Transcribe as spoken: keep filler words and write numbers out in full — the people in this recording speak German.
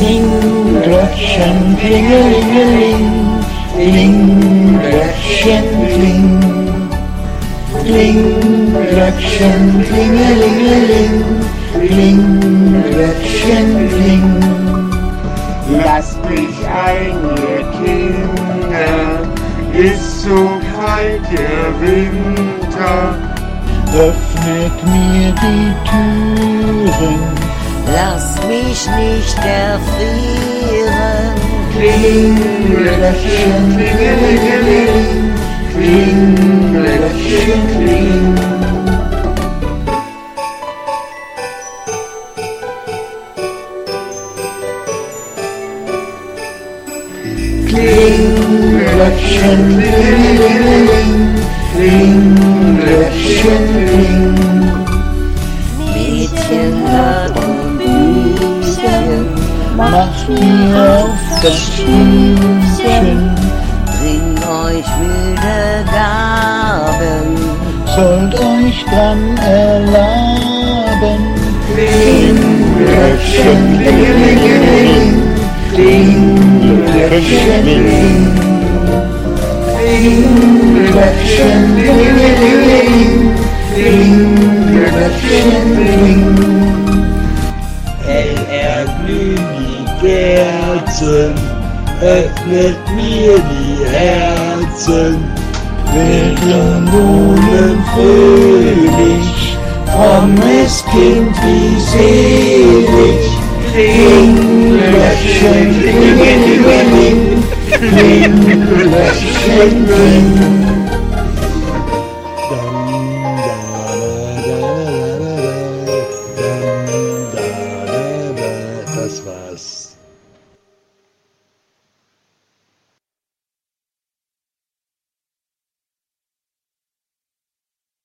Kling, Glöckchen, klingelingeling, kling, Glöckchen, kling. Kling, Glöckchen, klingelingeling, kling, Glöckchen, kling. Lasst mich ein, ihr Kinder, ist so kalt der Winter. Öffnet mir die Türen, Lass mich nicht erfrieren. Kling, Glöckchen, klingelingeling, kling, Glöckchen, kling. kling, Glöckchen, klingelingeling, kling, Glöckchen, kling. Mädchen, hört und Büchchen, Macht mir auf das Stühlchen, bring euch wilde Gaben. sollt euch dran erlaben. Kling, Glöckchen, klingelingeling, kling, Glöckchen, kling. Kling, Glöckchen, klingelingeling, kling, Glöckchen, kling. Hell erglühen die Kerzen, öffnet mir die Herzen. Wilden Blumen fröhlich, frommes Kind wie selig. Kling, Glöckchen, klingelingeling, kling, Glöckchen, kling. Das war's.